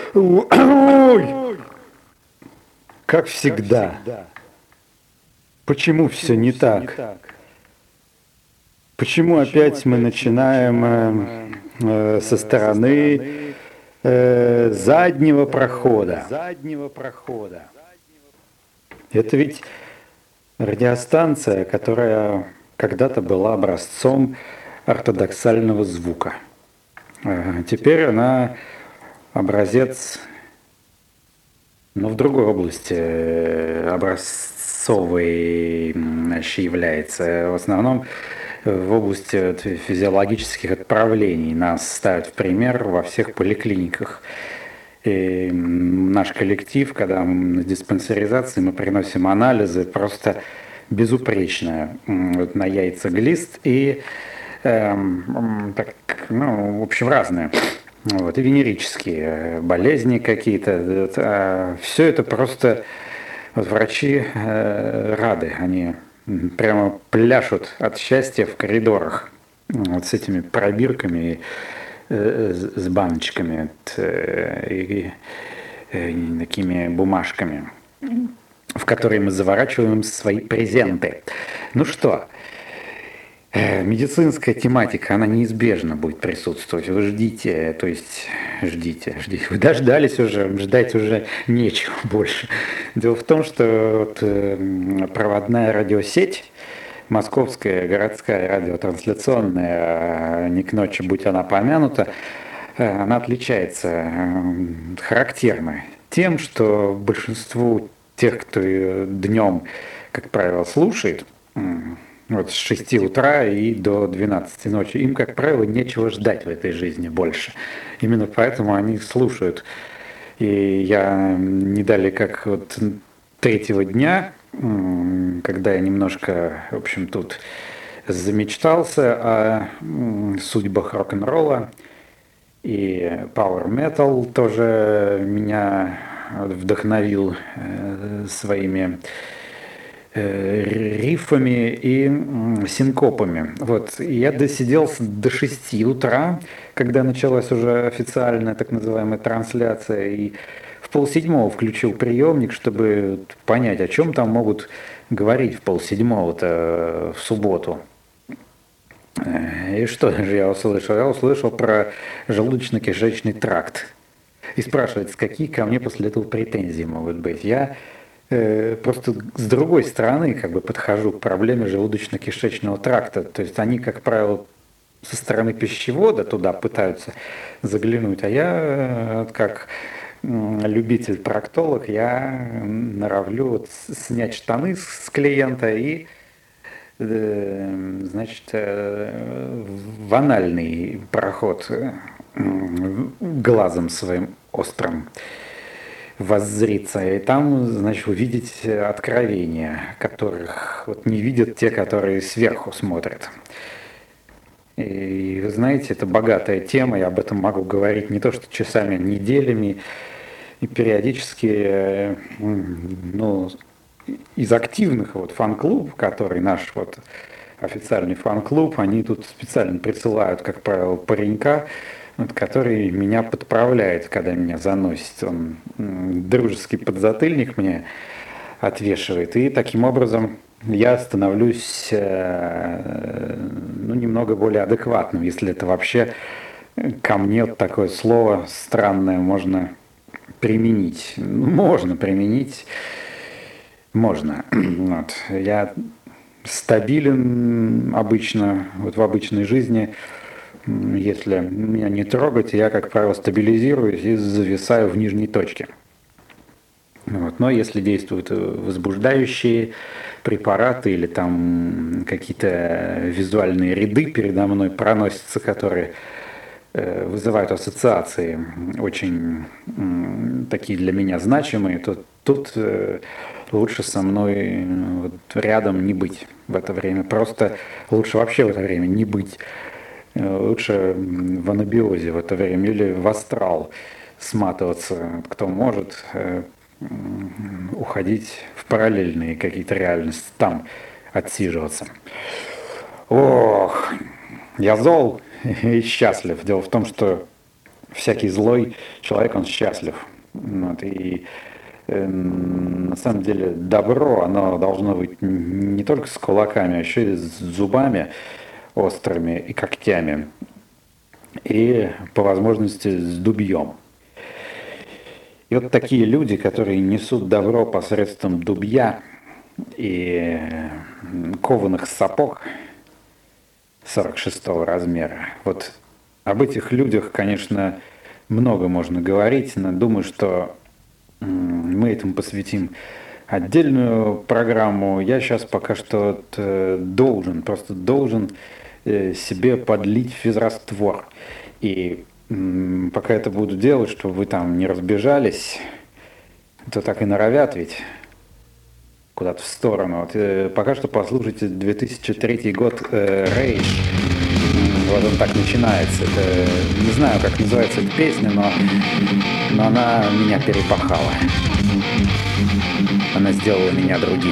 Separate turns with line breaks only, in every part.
Ой, как всегда. Почему все не так? Почему опять мы начинаем со стороны заднего прохода? Это ведь радиостанция, которая когда-то была образцом ортодоксального звука. Теперь она образец, но в другой области образцовой является. В основном в области физиологических отправлений нас ставят в пример во всех поликлиниках. И наш коллектив, когда на диспансеризации мы приносим анализы, просто безупречно. Вот на яйца глист и, так, в общем, разные. Вот, и венерические болезни какие-то. Все это просто вот врачи рады. Они прямо пляшут от счастья в коридорах вот с этими пробирками с баночками и такими бумажками, в которые мы заворачиваем свои презенты. Ну что, медицинская тематика, она неизбежно будет присутствовать. Вы ждите, то есть ждите. Вы дождались уже, ждать уже нечего больше. Дело в том, что вот, проводная радиосеть, Московская городская радиотрансляционная, не к ночи будь она помянута, она отличается характерно тем, что большинству тех, кто днем, как правило, слушает, вот с 6 утра и до 12 ночи, им, как правило, нечего ждать в этой жизни больше. Именно поэтому они слушают. И я не далее, как вот третьего дня, когда я немножко, в общем, тут замечтался о судьбах рок-н-ролла, и Power Metal тоже меня вдохновил своими рифами и синкопами. Вот. И я досиделся до 6 утра, когда началась уже официальная так называемая трансляция, и в 6:30 включил приемник, чтобы понять, о чем там могут говорить в 6:30-то в субботу. И что же я услышал? Я услышал про желудочно-кишечный тракт. И спрашивается, какие ко мне после этого претензии могут быть. Я просто с другой стороны как бы подхожу к проблеме желудочно-кишечного тракта. То есть они, как правило, со стороны пищевода туда пытаются заглянуть, а я как любитель-проктолог, я норовлю вот снять штаны с клиента и значит, в анальный проход глазом своим острым воззриться, и там, значит, увидеть откровения, которых вот не видят те, которые сверху смотрят. И вы знаете, это богатая тема, я об этом могу говорить не то что часами, а неделями, и периодически, ну, из активных вот фан-клуб, который наш вот официальный фан-клуб, они тут специально присылают, как правило, паренька, вот, который меня подправляет, когда меня заносит. Он дружеский подзатыльник мне отвешивает, и таким образом я становлюсь немного более адекватным, если это вообще ко мне вот такое слово странное можно применить. Можно применить. Можно. Вот. Я стабилен обычно, вот в обычной жизни. Если меня не трогать, я, как правило, стабилизируюсь и зависаю в нижней точке. Вот. Но если действуют возбуждающие препараты или там какие-то визуальные ряды передо мной проносятся, которые вызывают ассоциации очень такие для меня значимые, то тут лучше со мной вот рядом не быть в это время. Просто лучше вообще в это время не быть. Лучше в анабиозе в это время или в астрал сматываться, кто может, уходить в параллельные какие-то реальности, там отсиживаться. Ох, я зол и счастлив. Дело в том, что всякий злой человек, он счастлив. Вот, и на самом деле добро, оно должно быть не только с кулаками, а еще и с зубами острыми и когтями. И по возможности с дубьем. И вот такие люди, которые несут добро посредством дубья и кованых сапог 46-го размера. Вот об этих людях, конечно, много можно говорить, но думаю, что мы этому посвятим отдельную программу. Я сейчас пока что просто должен себе подлить физраствор. И пока это буду делать, чтобы вы там не разбежались, то так и норовят ведь куда-то в сторону. Вот, пока что послушайте 2003 год «Rage». Вот он так начинается. Это, не знаю, как называется эта песня, но она меня перепахала. Она сделала меня другим.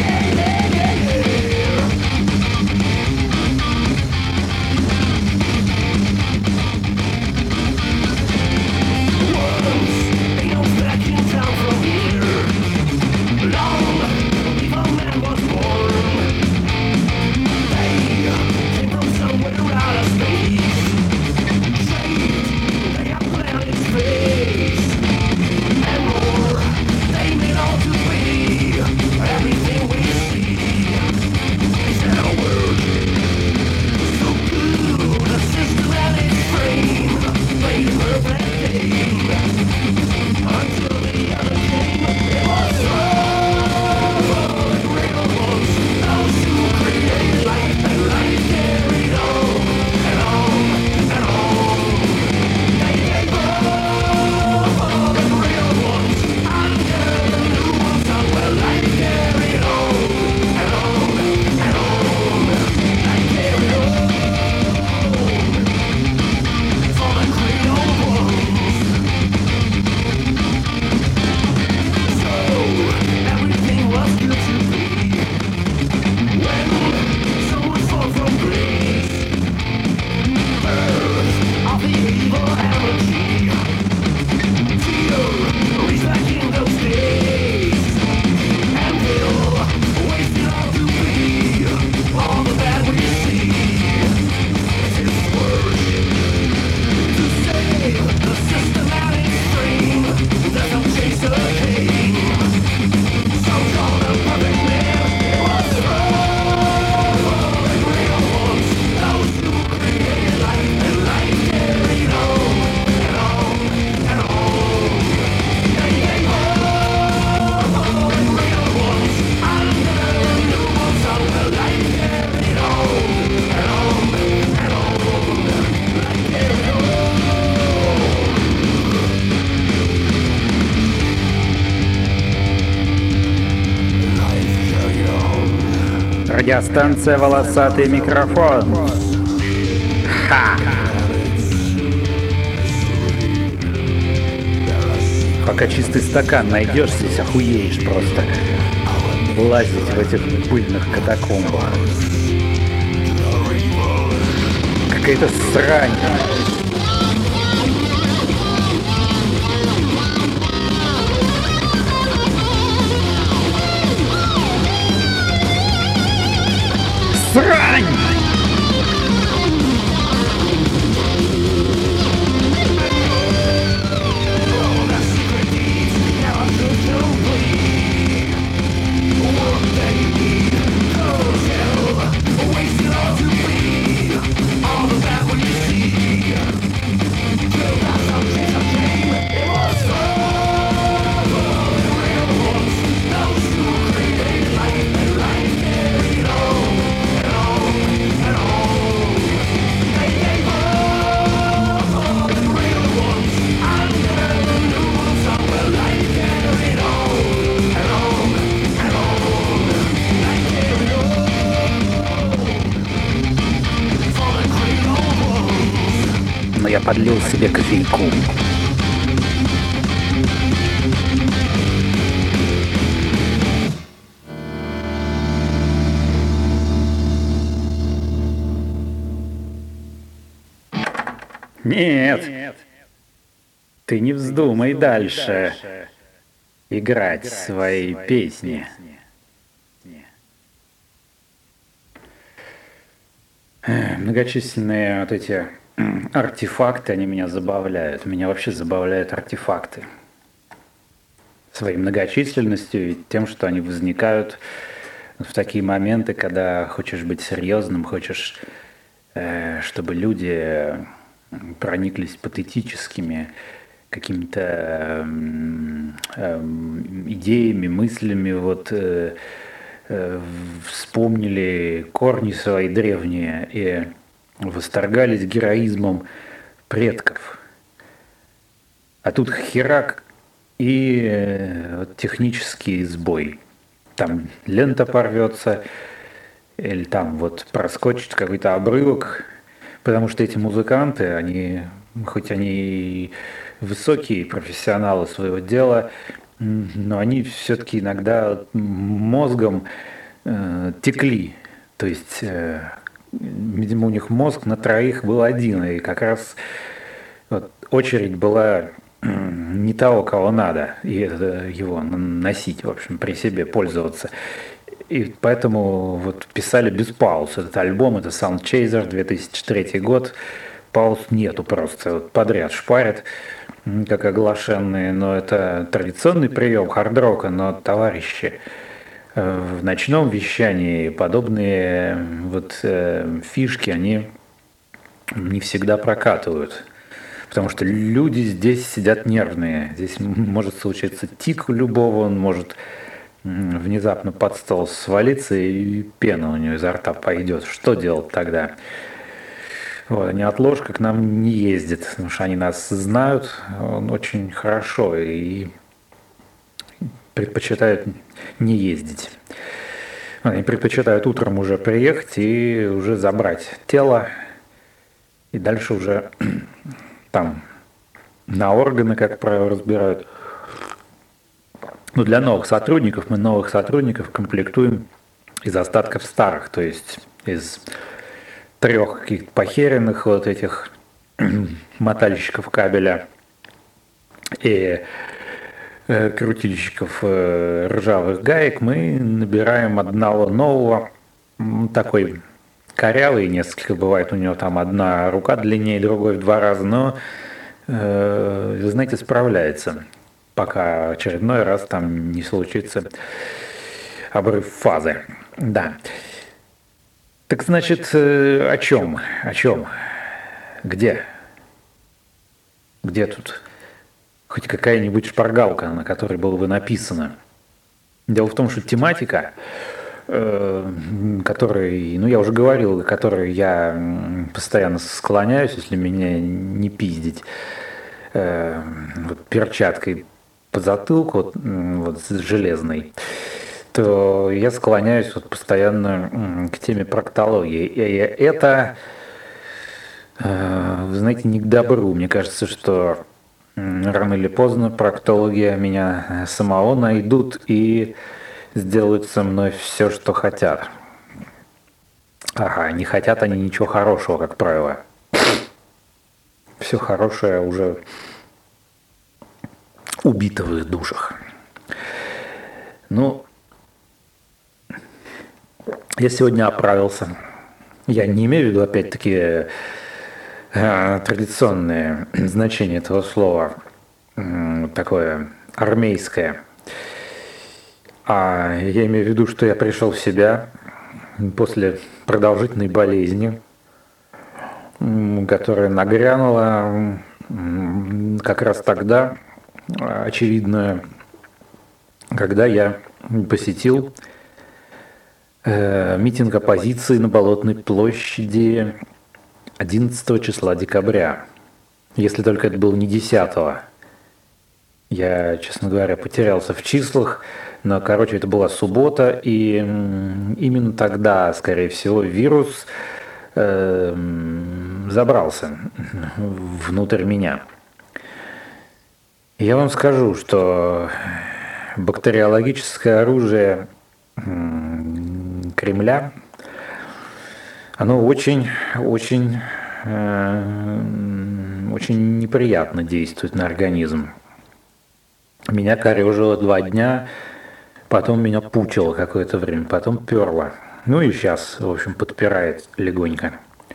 Радиостанция «Волосатый микрофон». Ха! Пока чистый стакан найдешь, здесь охуеешь просто. Лазить в этих пыльных катакомбах. Какая-то срань. Срань! Я подлил себе кофейку. Нет, Ты не вздумай дальше играть свои песни. Многочисленные вот эти артефакты, они меня забавляют. Меня вообще забавляют артефакты. Своей многочисленностью и тем, что они возникают в такие моменты, когда хочешь быть серьезным, хочешь, чтобы люди прониклись патетическими какими-то идеями, мыслями, вспомнили корни свои древние и восторгались героизмом предков. А тут херак и технический сбой. Там лента порвется, или там вот проскочит какой-то обрывок, потому что эти музыканты, хоть они и высокие профессионалы своего дела, но они все-таки иногда мозгом текли. То есть, видимо, у них мозг на троих был один, и как раз вот очередь была не того, кого надо, и его носить, в общем, при себе пользоваться. И поэтому вот писали без пауз этот альбом, это Sound Chaser, 2003 год. Пауз нету просто, вот подряд шпарят, как оглашенные, но это традиционный прием хард-рока, но, товарищи, в ночном вещании подобные фишки, они не всегда прокатывают. Потому что люди здесь сидят нервные. Здесь может случиться тик у любого, он может внезапно под стол свалиться, и пена у него изо рта пойдет. Что делать тогда? Вот, они отложка к нам не ездит, потому что они нас знают очень хорошо и предпочитают не ездить. Они предпочитают утром уже приехать и уже забрать тело, и дальше уже там на органы, как правило, разбирают. Но для новых сотрудников мы новых сотрудников комплектуем из остатков старых, то есть из 3 каких-то похеренных вот этих мотальщиков кабеля и крутильщиков ржавых гаек мы набираем одного нового, такой корявый, несколько бывает у него там одна рука длиннее, другой в 2 раза, но, вы знаете, справляется, пока очередной раз там не случится обрыв фазы. Да. Так значит, о чем? О чем? Где? Где тут хоть какая-нибудь шпаргалка, на которой было бы написано? Дело в том, что тематика, которой, я уже говорил, которой я постоянно склоняюсь, если меня не пиздить перчаткой по затылку, с железной, то я склоняюсь постоянно к теме проктологии. И это, вы знаете, не к добру. Мне кажется, что рано или поздно проктологи меня самого найдут и сделают со мной все, что хотят. Ага, не хотят они ничего хорошего, как правило. Все хорошее уже убито в их душах. Я сегодня оправился. Я не имею в виду, опять-таки, традиционное значение этого слова, такое армейское. А я имею в виду, что я пришел в себя после продолжительной болезни, которая нагрянула как раз тогда, очевидно, когда я посетил митинг оппозиции на Болотной площади 11 числа декабря. Если только это было не 10-го. Я, честно говоря, потерялся в числах, но, это была суббота, и именно тогда, скорее всего, вирус забрался внутрь меня. Я вам скажу, что бактериологическое оружие Кремля, оно очень очень неприятно действует на организм. Меня корежило 2 дня, потом меня пучило какое-то время, потом перло. Ну и сейчас, в общем, подпирает легонько.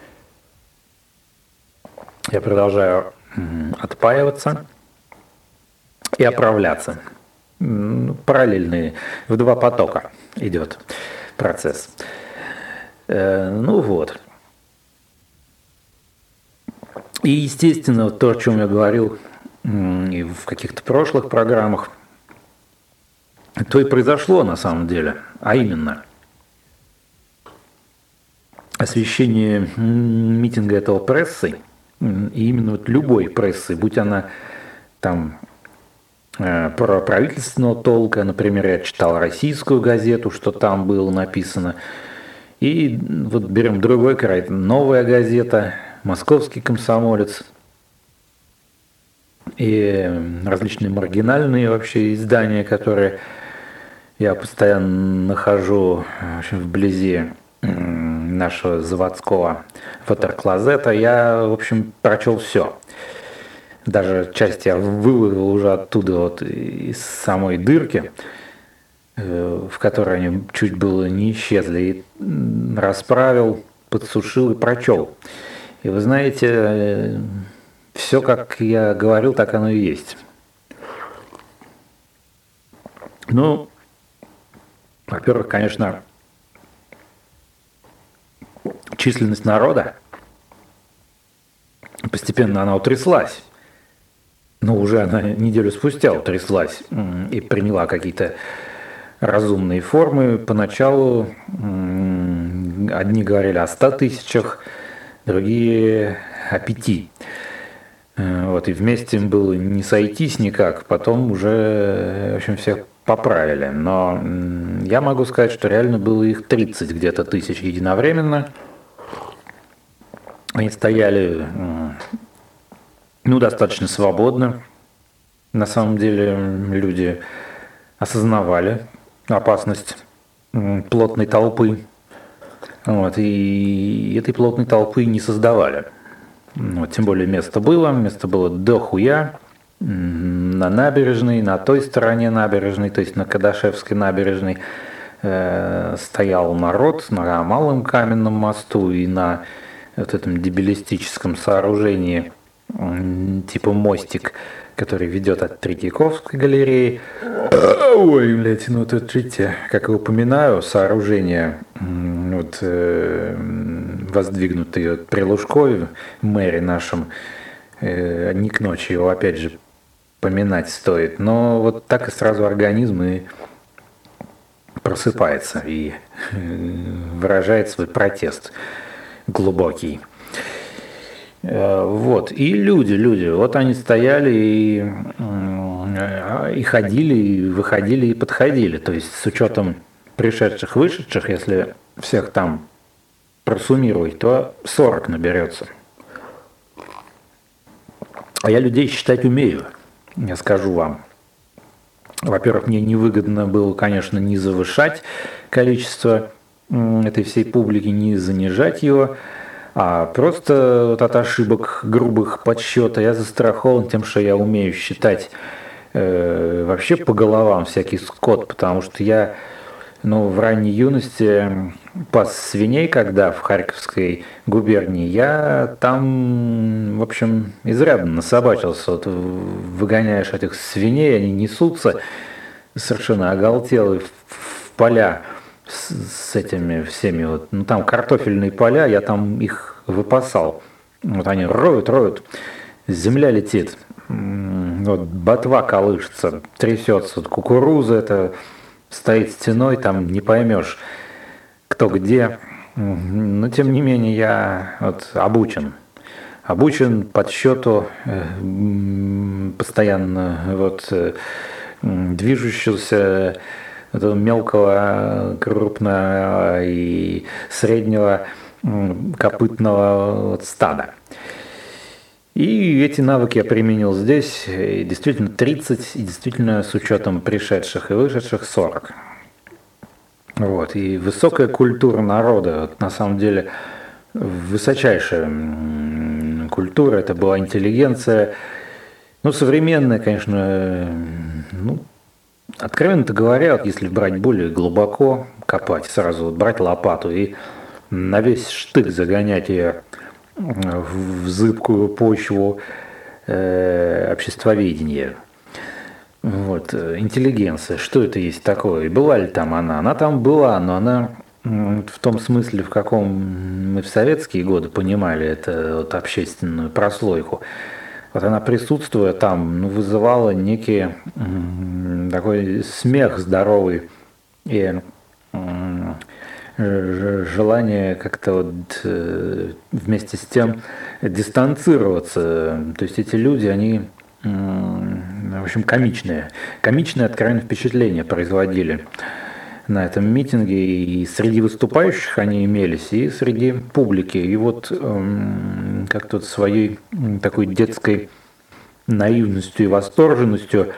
Я продолжаю отпаиваться и оправляться. Параллельные, в 2 потока идет процесс. Ну вот. И, естественно, вот то, о чем я говорил и в каких-то прошлых программах, то и произошло на самом деле. А именно, освещение митинга этого прессой, и именно вот любой прессы, будь она там про правительственного толка, например, я читал российскую газету, что там было написано, и вот берем другой край, новая газета, московский комсомолец, и различные маргинальные вообще издания, которые я постоянно нахожу в общем, вблизи нашего заводского фоторклозета, я, в общем, прочел все. Даже часть я выловил уже оттуда, вот из самой дырки, в которой они чуть было не исчезли, и расправил, подсушил и прочел. И вы знаете, все, как я говорил, так оно и есть. Ну, во-первых, конечно, численность народа, постепенно она утряслась. Но уже она неделю спустя утряслась и приняла какие-то разумные формы. Поначалу одни говорили о 100 тысячах, другие о 5. Вот, и вместе им было не сойтись никак, потом уже, в общем, всех поправили. Но я могу сказать, что реально было их 30 где-то тысяч единовременно. Они стояли, ну, достаточно свободно. На самом деле люди осознавали опасность плотной толпы. Вот, и этой плотной толпы не создавали. Вот, тем более место было дохуя. На набережной, на той стороне набережной, то есть на Кадашевской набережной, стоял народ на Малом Каменном мосту и на вот этом дебилистическом сооружении типа мостик, который ведет от Третьяковской галереи. Ой, блядь, ну тут видите, как я упоминаю, сооружение вот, воздвигнутые при Лужкове, мэре нашем, не к ночи его опять же поминать стоит, но вот так и сразу организм и просыпается и выражает свой протест глубокий. Вот, и люди, вот они стояли и ходили, и выходили, и подходили, то есть с учетом пришедших, вышедших, если всех там просуммировать, то 40 наберется. А я людей считать умею, я скажу вам. Во-первых, мне невыгодно было, конечно, не завышать количество этой всей публики, не занижать его, а просто вот от ошибок грубых подсчета я застрахован тем, что я умею считать вообще по головам всякий скот, потому что я в ранней юности пас свиней, когда в Харьковской губернии, я там, в общем, изрядно насобачился. Вот выгоняешь этих свиней, они несутся совершенно оголтелые в поля с этими всеми вот, там картофельные поля, я там их выпасал. Вот они роют, земля летит, вот ботва колышется, трясется, вот кукуруза это стоит стеной, там не поймешь, кто где. Но тем не менее я вот обучен подсчету постоянно вот движущегося мелкого, крупного и среднего копытного вот стада. И эти навыки я применил здесь, и действительно 30, и действительно с учетом пришедших и вышедших 40. Вот. И высокая культура народа, вот, на самом деле, высочайшая культура, это была интеллигенция. Ну, современная, конечно, ну, откровенно говоря, вот если брать более глубоко, копать сразу, вот брать лопату и на весь штык загонять ее в зыбкую почву обществоведения. Вот, интеллигенция, что это есть такое? И была ли там она? Она там была, но она в том смысле, в каком мы в советские годы понимали это вот общественную прослойку. Вот она, присутствуя там, ну, вызывала некий такой смех здоровый и желание как-то вот вместе с тем дистанцироваться. То есть эти люди, они, в общем, комичные. Комичные, откровенное впечатление производили на этом митинге. И среди выступающих они имелись, и среди публики. И вот как-то своей такой детской наивностью и восторженностью,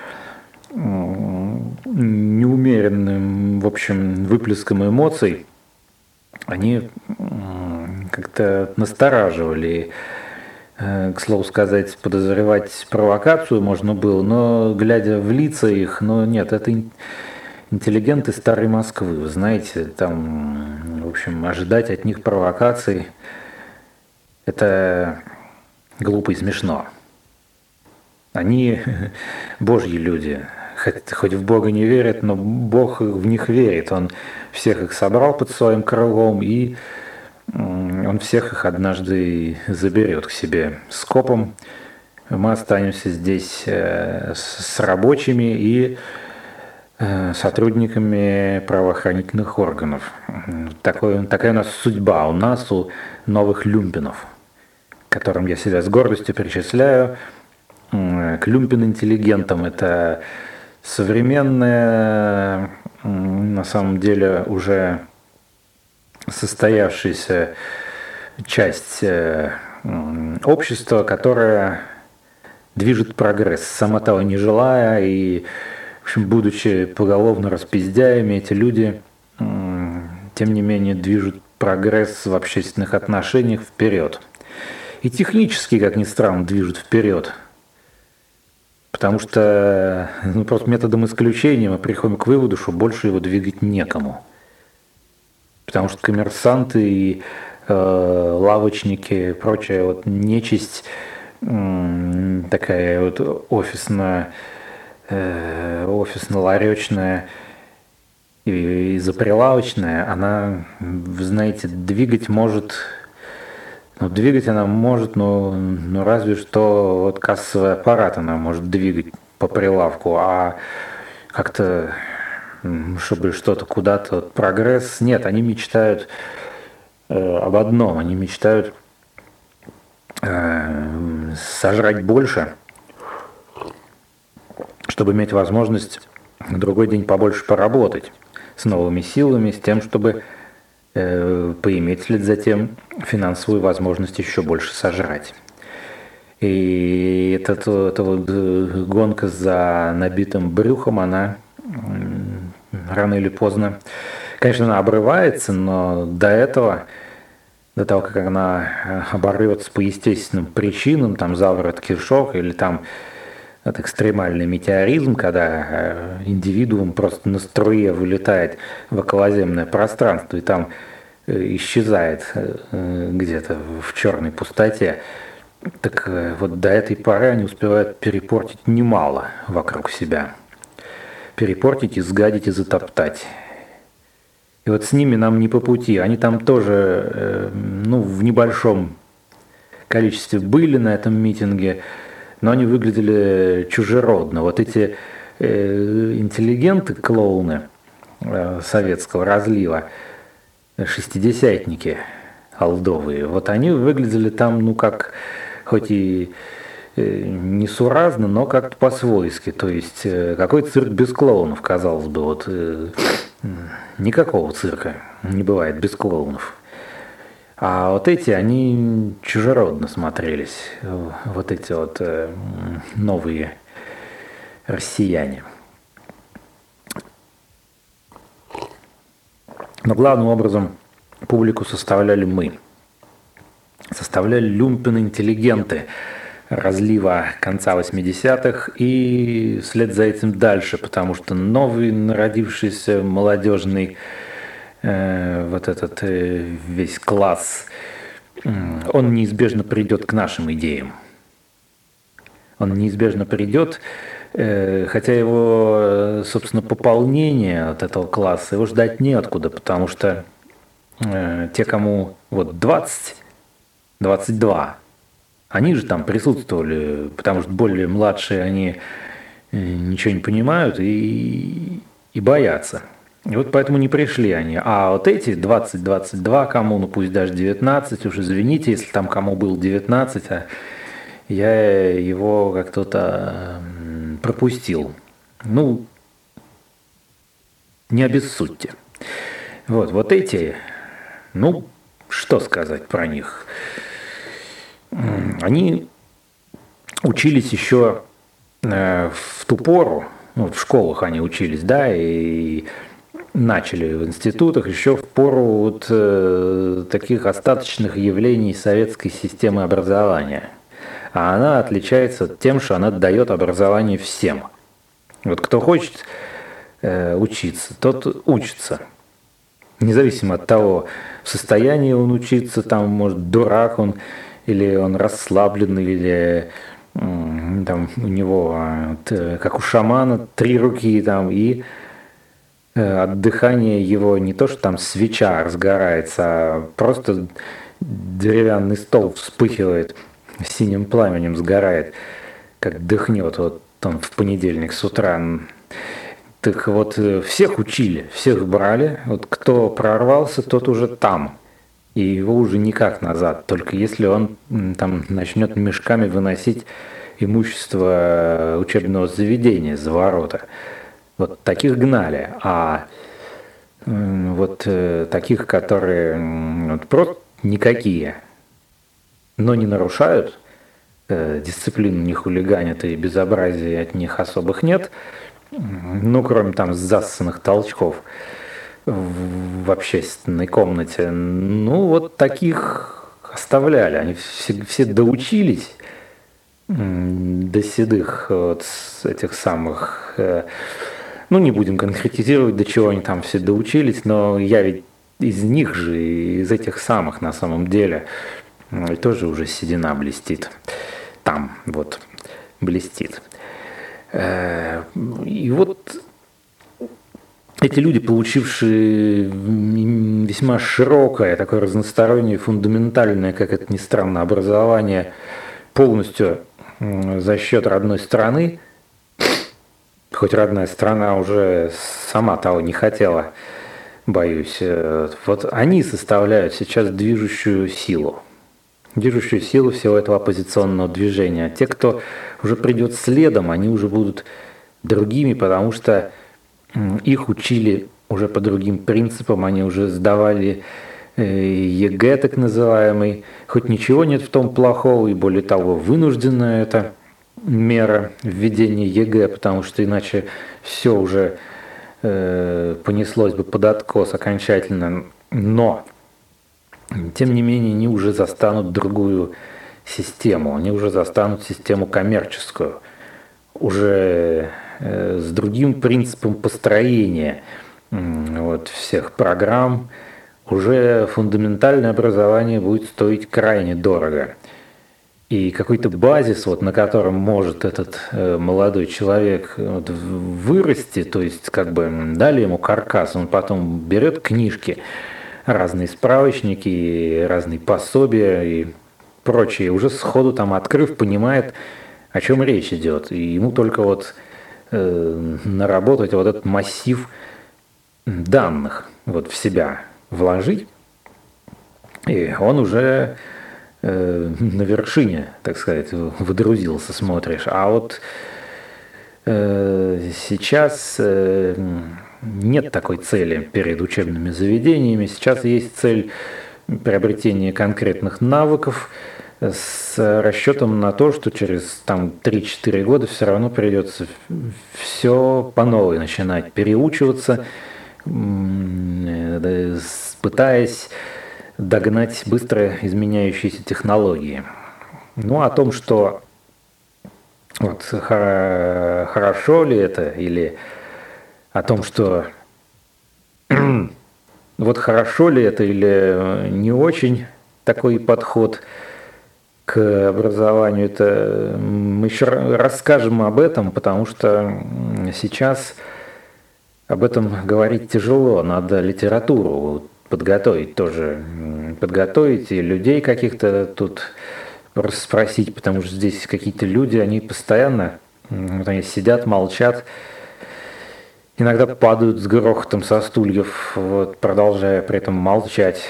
неумеренным, в общем, выплеском эмоций, они как-то настораживали. К слову сказать, подозревать провокацию можно было, но глядя в лица их, но нет, это интеллигенты старой Москвы, вы знаете, там, в общем, ожидать от них провокаций, это глупо и смешно. Они божьи люди, хоть в Бога не верят, но Бог в них верит. Он всех их собрал под своим крылом, и Он всех их однажды заберет к себе скопом. Мы останемся здесь с рабочими и сотрудниками правоохранительных органов. Такая у нас судьба, у нас, у новых люмпинов, к которым я себя с гордостью причисляю, к люмпин-интеллигентам. Это современная, на самом деле, уже состоявшаяся часть общества, которая движет прогресс, сама того не желая, и, в общем, будучи поголовно распиздяями, эти люди, тем не менее, движут прогресс в общественных отношениях вперед. И технически, как ни странно, движут вперед. Потому что просто методом исключения мы приходим к выводу, что больше его двигать некому. Потому что коммерсанты и лавочники, прочая вот нечисть, такая вот офисно-ларечная и заприлавочная, она, вы знаете, двигать может... Ну, двигать она может, но разве что вот кассовый аппарат она может двигать по прилавку, а как-то, чтобы что-то куда-то, вот, прогресс, нет, они мечтают об одном, они мечтают сожрать больше, чтобы иметь возможность на другой день побольше поработать с новыми силами, с тем, чтобы поиметь вслед за тем финансовую возможность еще больше сожрать. И эта вот гонка за набитым брюхом, она рано или поздно, конечно, она обрывается, но до того, как она оборвется по естественным причинам, там заворот кишок или там это экстремальный метеоризм, когда индивидуум просто на струе вылетает в околоземное пространство и там исчезает где-то в черной пустоте. Так вот до этой поры они успевают перепортить немало вокруг себя. Перепортить, изгадить и затоптать. И вот с ними нам не по пути. Они там тоже, в небольшом количестве были на этом митинге, но они выглядели чужеродно. Вот эти интеллигенты, клоуны советского разлива, шестидесятники олдовые, вот они выглядели там, как хоть и несуразно, но как-то по-свойски. То есть какой цирк без клоунов, казалось бы, вот никакого цирка не бывает без клоунов. А вот эти, они чужеродно смотрелись, вот эти вот новые россияне. Но главным образом публику составляли мы. составляли люмпен-интеллигенты разлива конца 80-х и вслед за этим дальше, потому что новый народившийся молодежный вот этот весь класс, он неизбежно придет к нашим идеям. Он неизбежно придет, хотя его, собственно, пополнение от этого класса, его ждать неоткуда, потому что те, кому вот 20, 22, они же там присутствовали, потому что более младшие, они ничего не понимают и боятся. И вот поэтому не пришли они. А вот эти 20-22, кому, ну пусть даже 19, уж извините, если там кому был 19, а я его как-то пропустил. Ну, не обессудьте. Вот эти, ну, что сказать про них? Они учились еще в ту пору, ну, в школах они учились, да, и начали в институтах еще в пору вот таких остаточных явлений советской системы образования. А она отличается тем, что она дает образование всем. Вот кто хочет учиться, тот учится. Независимо от того, в состоянии он учиться, там, может, дурак он, или он расслабленный, или там у него, как у шамана, 3 руки, там, и от дыхания его не то, что там свеча разгорается, а просто деревянный стол вспыхивает, синим пламенем сгорает, как дыхнет вот там в понедельник с утра. Так вот, всех учили, всех брали, вот кто прорвался, тот уже там, и его уже никак назад, только если он там начнет мешками выносить имущество учебного заведения за ворота. Вот таких гнали, а вот таких, которые вот просто никакие, но не нарушают, дисциплину не хулиганят и безобразия от них особых нет, ну, кроме там зассанных толчков в общественной комнате. Ну, вот таких оставляли. Они все доучились до седых вот этих самых... Ну, не будем конкретизировать, до чего они там все доучились, но я ведь из них же, из этих самых на самом деле, тоже уже седина блестит. Там вот блестит. И вот эти люди, получившие весьма широкое, такое разностороннее, фундаментальное, как это ни странно, образование полностью за счет родной страны, хоть родная страна уже сама того не хотела, боюсь, вот они составляют сейчас движущую силу всего этого оппозиционного движения. А те, кто уже придет следом, они уже будут другими, потому что их учили уже по другим принципам, они уже сдавали ЕГЭ так называемый. Хоть ничего нет в том плохого, и более того, вынужденная это мера введения ЕГЭ, потому что иначе все уже понеслось бы под откос окончательно. Но тем не менее, они уже застанут другую систему, они уже застанут систему коммерческую, уже с другим принципом построения вот, всех программ, уже фундаментальное образование будет стоить крайне дорого. И какой-то базис, вот, на котором может этот молодой человек вот, вырасти, то есть как бы дали ему каркас, он потом берет книжки, разные справочники, разные пособия и прочее, уже сходу там открыв, понимает, о чем речь идет. И ему только вот наработать вот этот массив данных вот в себя вложить, и он уже на вершине, так сказать, выдрузился, смотришь. А вот сейчас нет такой цели перед учебными заведениями. Сейчас есть цель приобретения конкретных навыков с расчетом на то, что через там, 3-4 года все равно придется все по новой начинать переучиваться, пытаясь догнать быстро изменяющиеся технологии. Ну, о том, что вот хорошо ли это, или о том, что вот хорошо ли это или не очень такой подход к образованию, это мы еще расскажем об этом, потому что сейчас об этом говорить тяжело, надо литературу подготовить тоже, подготовить и людей каких-то тут спросить, потому что здесь какие-то люди, они постоянно вот они сидят, молчат, иногда падают с грохотом со стульев, вот, продолжая при этом молчать.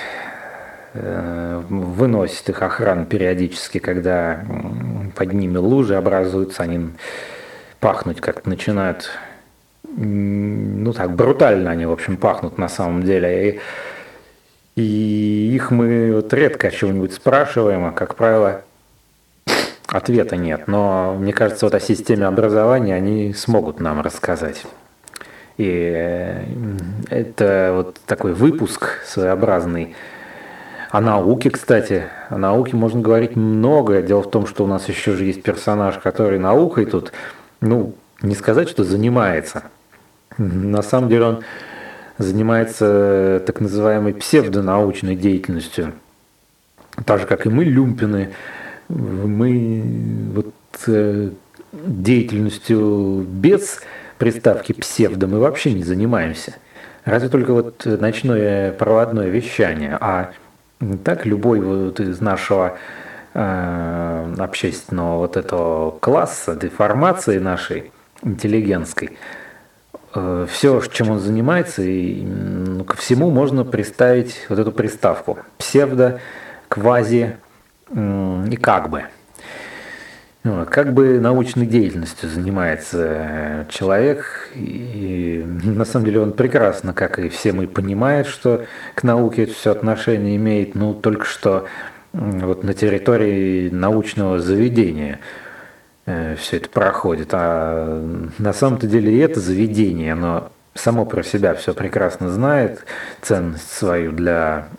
Выносит их охрана периодически, когда под ними лужи образуются, они пахнуть как-то начинают, ну так, брутально они, в общем, пахнут на самом деле. И их мы вот редко о чем-нибудь спрашиваем, а, как правило, ответа нет. Но мне кажется, вот о системе образования они смогут нам рассказать. И это вот такой выпуск своеобразный. О науке, кстати. О науке можно говорить много. Дело в том, что у нас еще же есть персонаж, который наукой тут, ну, не сказать, что занимается. На самом деле он занимается так называемой псевдонаучной деятельностью. Так же, как и мы, люмпины, мы вот деятельностью без приставки псевдо мы вообще не занимаемся. Разве только вот ночное проводное вещание. А так любой вот из нашего общественного вот этого класса, деформации нашей интеллигентской, все, чем он занимается, и ко всему можно приставить вот эту приставку. Псевдо, квази и как бы. Как бы научной деятельностью занимается человек, и на самом деле он прекрасно, как и все мы, понимает, что к науке это все отношение имеет, ну, только что вот на территории научного заведения все это проходит. А на самом-то деле и это заведение, оно само про себя все прекрасно знает, ценность свою для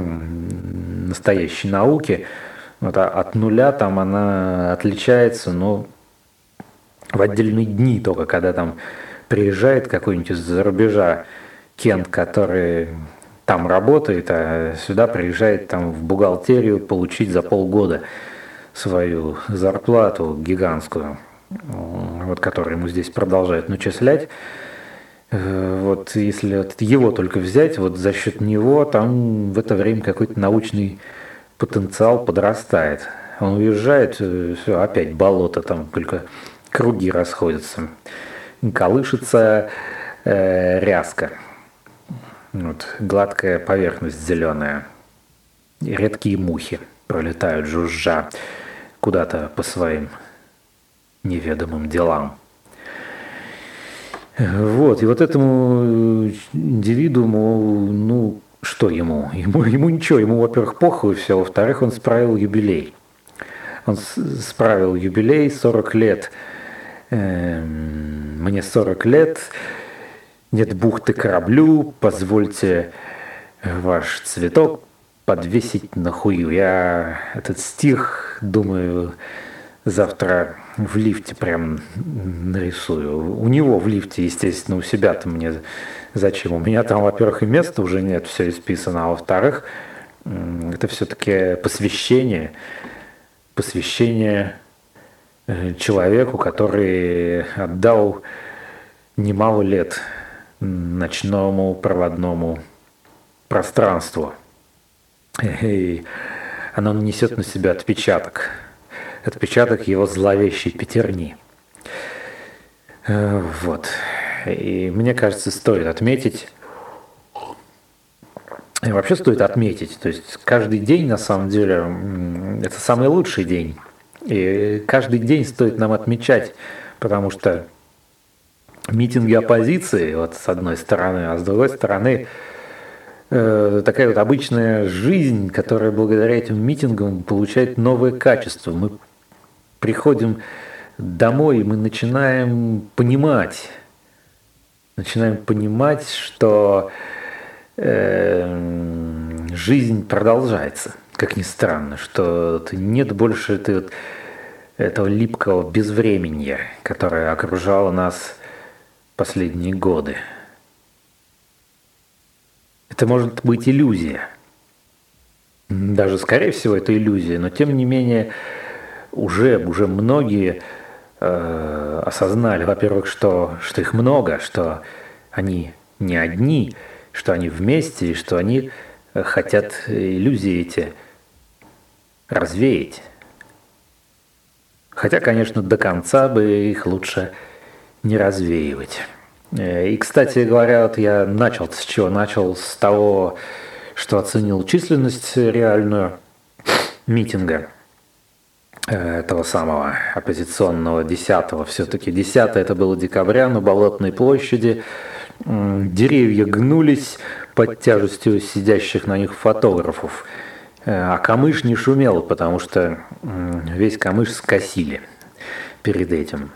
настоящей науки. Вот, от нуля там она отличается, но в отдельные дни только, когда там приезжает какой-нибудь из-за рубежа Кент, который там работает, а сюда приезжает там в бухгалтерию получить за полгода свою зарплату гигантскую, вот, которую ему здесь продолжают начислять. Вот если его только взять, вот за счет него там в это время какой-то научный потенциал подрастает. Он уезжает, все, опять болото, там только круги расходятся. Колышется ряска. Вот, гладкая поверхность зеленая. И редкие мухи пролетают, жужжа, куда-то по своим неведомым делам. Вот, и вот этому индивидууму, ну, что ему? Ему ничего, ему, во-первых, похуй все, во-вторых, он справил юбилей. Он справил юбилей, 40 лет. Мне 40 лет, нет бухты кораблю, позвольте ваш цветок подвесить на хую. Я этот стих, думаю, завтра в лифте прям нарисую. У него в лифте, естественно, у себя-то мне зачем? У меня там, во-первых, и места уже нет, все исписано, а во-вторых, это все-таки посвящение человеку, который отдал немало лет ночному проводному пространству. И оно несет на себя отпечаток его зловещей пятерни. Вот. И мне кажется, стоит отметить, и вообще стоит отметить, то есть каждый день, на самом деле, это самый лучший день. И каждый день стоит нам отмечать, потому что митинги оппозиции, вот с одной стороны, а с другой стороны, такая вот обычная жизнь, которая благодаря этим митингам получает новое качество. Мы приходим домой, и мы начинаем понимать, что жизнь продолжается, как ни странно, что нет больше этого липкого безвременья, которое окружало нас последние годы. Это может быть иллюзия. Даже, скорее всего, это иллюзия, но тем не менее уже многие осознали, во-первых, что их много, что они не одни, что они вместе, и что они хотят иллюзии эти развеять. Хотя, конечно, до конца бы их лучше не развеивать. И, кстати говоря, вот я начал с чего? Начал с того, что оценил численность реальную митинга этого самого оппозиционного 10-го. Все-таки 10-е это было декабря на Болотной площади. Деревья гнулись под тяжестью сидящих на них фотографов. А камыш не шумел, потому что весь камыш скосили перед этим.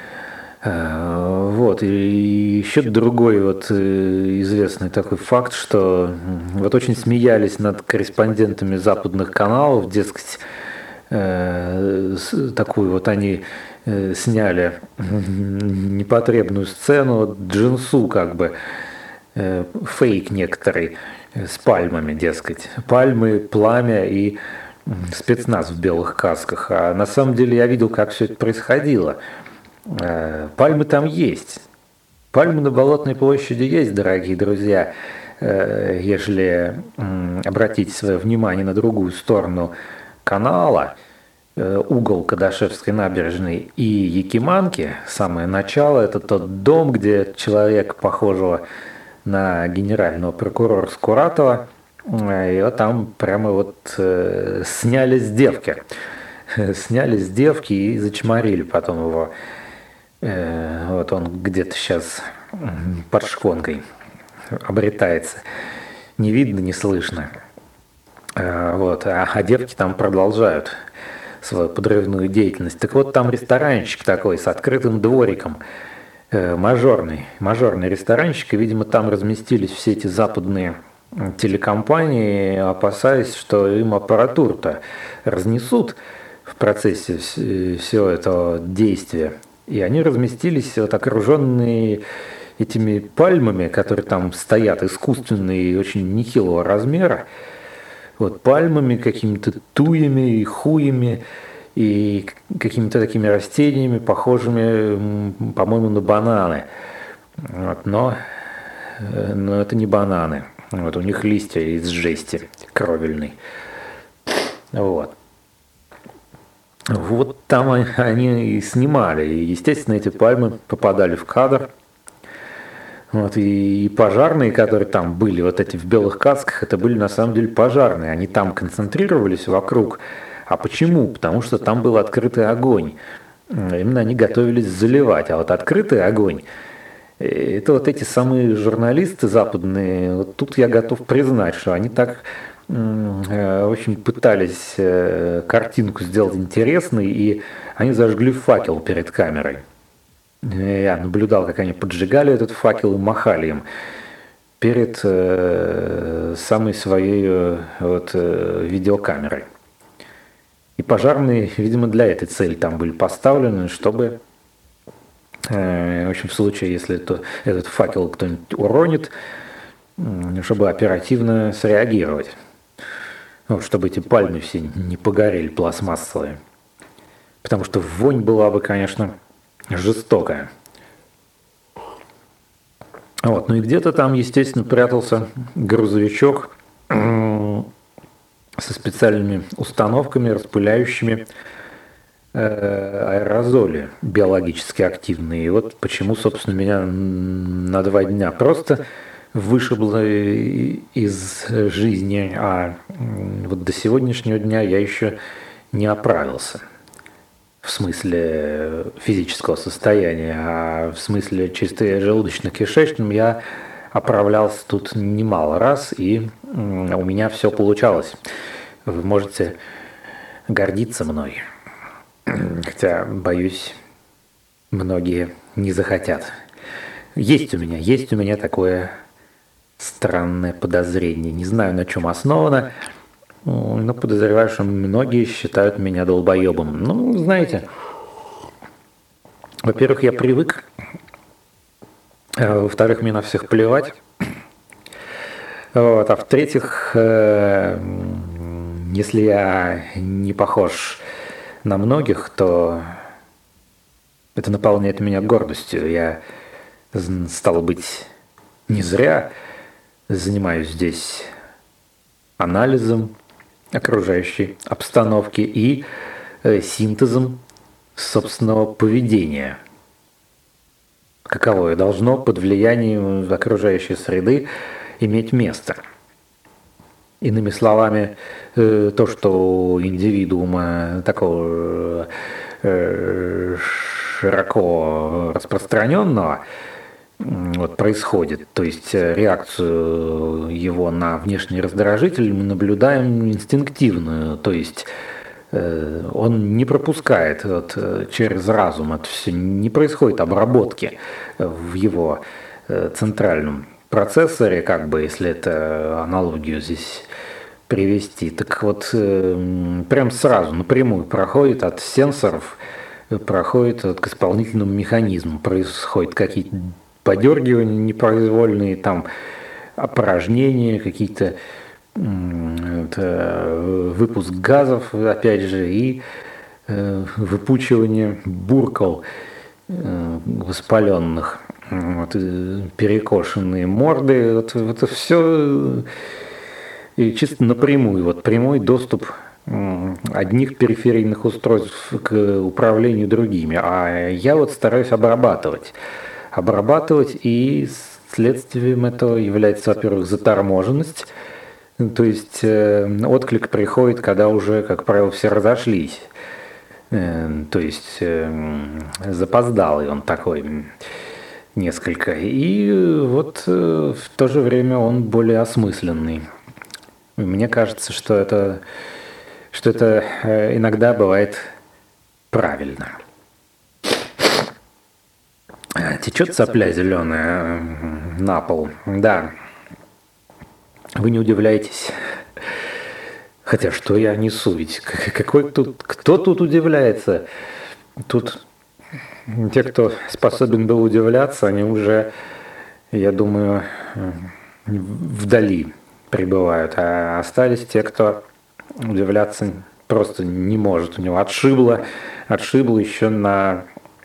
Вот, и еще другой вот известный такой факт, что вот очень смеялись над корреспондентами западных каналов, дескать, такую вот они сняли непотребную сцену, Джинсу как бы, фейк некоторый, с пальмами, дескать. Пальмы, пламя и спецназ в белых касках. А на самом деле я видел, как все это происходило. Пальмы там есть. Пальмы на Болотной площади есть, дорогие друзья. Если обратить свое внимание на другую сторону канала, угол Кадашевской набережной и Якиманки, самое начало, это тот дом, где человек, похожего на генерального прокурора Скуратова, и вот там прямо вот сняли с девки. Сняли с девки и зачморили потом его. Вот он где-то сейчас под шконкой обретается. Не видно, не слышно. Вот. А девки там продолжают свою подрывную деятельность. Так вот, там ресторанчик такой с открытым двориком. Мажорный ресторанчик. И, видимо, там разместились все эти западные телекомпании, опасаясь, что им аппаратуру-то разнесут в процессе всего этого действия. И они разместились вот окруженные этими пальмами, которые там стоят, искусственные и очень нехилого размера. Вот пальмами, какими-то туями и хуями и какими-то такими растениями, похожими, по-моему, на бананы. Вот, но это не бананы. Вот у них листья из жести кровельной. Вот. Вот там они и снимали. И, естественно, эти пальмы попадали в кадр. Вот, и пожарные, которые там были, вот эти в белых касках, это были на самом деле пожарные. Они там концентрировались вокруг. А почему? Потому что там был открытый огонь. Именно они готовились заливать. А вот открытый огонь, это вот эти самые журналисты западные. Вот тут я готов признать, что они так очень пытались картинку сделать интересной, и они зажгли факел перед камерой. Я наблюдал, как они поджигали этот факел и махали им перед самой своей вот, видеокамерой. И пожарные, видимо, для этой цели там были поставлены, чтобы, в общем, в случае, если этот факел кто-нибудь уронит, чтобы оперативно среагировать. Вот, чтобы эти пальмы все не погорели пластмассовые. Потому что вонь была бы, конечно, жестокая. Вот, ну и где-то там, естественно, прятался грузовичок со специальными установками, распыляющими аэрозоли биологически активные. И вот почему, собственно, меня на 2 дня просто вышибло из жизни, а вот до сегодняшнего дня я еще не оправился. В смысле физического состояния, а в смысле чисто желудочно-кишечном я оправлялся тут немало раз, и у меня все получалось. Вы можете гордиться мной, хотя, боюсь, многие не захотят. Есть у меня такое Странное подозрение. Не знаю, на чем основано, но подозреваю, что многие считают меня долбоебом. Ну, знаете, во-первых, я привык, во-вторых, мне на всех плевать, вот, а в-третьих, если я не похож на многих, то это наполняет меня гордостью. Я, стало быть, не зря занимаюсь здесь анализом окружающей обстановки и синтезом собственного поведения. Каковое должно под влиянием окружающей среды иметь место. Иными словами, то, что у индивидуума такого широко распространенного вот, происходит, то есть реакцию его на внешний раздражитель мы наблюдаем инстинктивную, то есть он не пропускает вот, через разум, это все не происходит обработки в его центральном процессоре, как бы, если это аналогию здесь привести, так вот прям сразу напрямую проходит от сенсоров, проходит к исполнительному механизму, происходят какие-то подергивания непроизвольные, там опорожнения, какие-то выпуск газов, опять же, и выпучивание буркал воспаленных, вот, перекошенные морды, вот, это все и чисто напрямую, вот прямой доступ одних периферийных устройств к управлению другими, а я вот стараюсь обрабатывать, и следствием этого является, во-первых, заторможенность, то есть отклик приходит, когда уже, как правило, все разошлись. То есть запоздалый он такой несколько. И вот в то же время он более осмысленный. Мне кажется, что это иногда бывает правильно. Течет сопля зеленая на пол. Да. Вы не удивляйтесь. Хотя что я несу? Ведь кто тут удивляется? Тут те, кто способен был удивляться, они уже, я думаю, вдали пребывают. А остались те, кто удивляться просто не может. У него отшибло еще на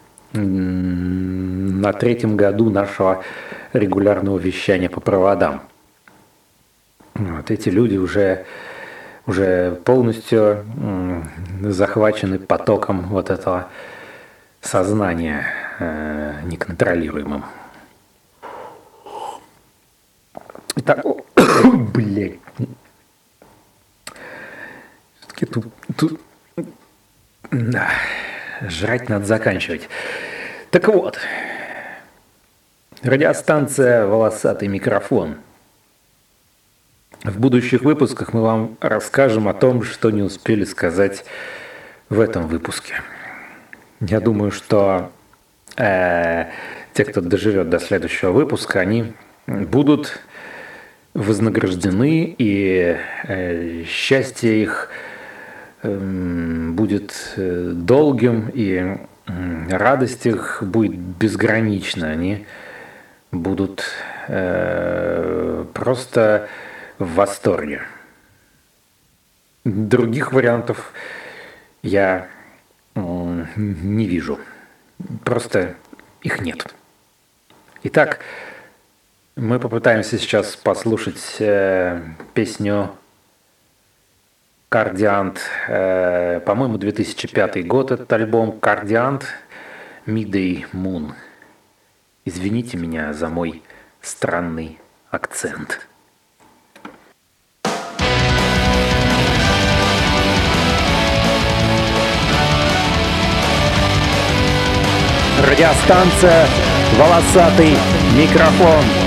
третьем году нашего регулярного вещания по проводам. Вот эти люди уже полностью захвачены потоком вот этого сознания неконтролируемым. Итак, блядь. Все-таки тут да, жрать надо заканчивать. Так вот, радиостанция «Волосатый микрофон». В будущих выпусках мы вам расскажем о том, что не успели сказать в этом выпуске. Я думаю, что те, кто доживет до следующего выпуска, они будут вознаграждены, и счастье их будет долгим, и радость их будет безгранична. Они будут просто в восторге. Других вариантов я не вижу. Просто их нет. Итак, мы попытаемся сейчас послушать песню «Кардиант». По-моему, 2005 год этот альбом «Кардиант», «Midday Moon». Извините меня за мой странный акцент. Радиостанция «Волосатый микрофон».